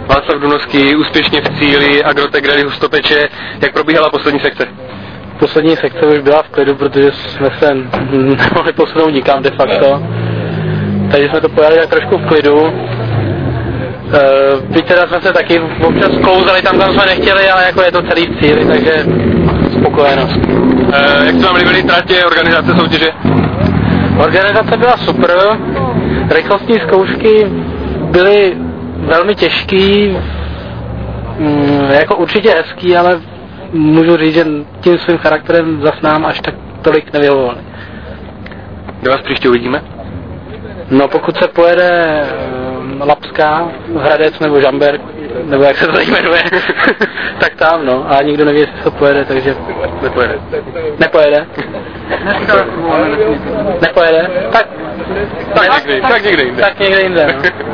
Václav Dunovský úspěšně v cíli Agrotec Rally Hustopeče. Jak probíhala poslední sekce? Poslední sekce už byla v klidu, protože jsme se nemohli posunout nikam de facto. Takže jsme to pojeli tak trošku v klidu. Byť teda jsme se taky občas klouzali tam, kam jsme nechtěli, ale jako je to celý v cíli, takže spokojenost. Jak se vám líbily tratě, organizace soutěže? Organizace byla super, rychlostní zkoušky byly velmi těžký, jako určitě hezký, ale můžu říct, že tím svým charakterem zas nám až tak tolik nevyhovovali. Kde vás příště uvidíme? No pokud se pojede Lapská, Hradec nebo Žamberk, nebo jak se to teď jmenuje, tak tam no, a nikdo neví, jestli se pojede, takže Nepojede. Nepojede? Nepojede? Tak někde jinde. Tak někde jinde, no.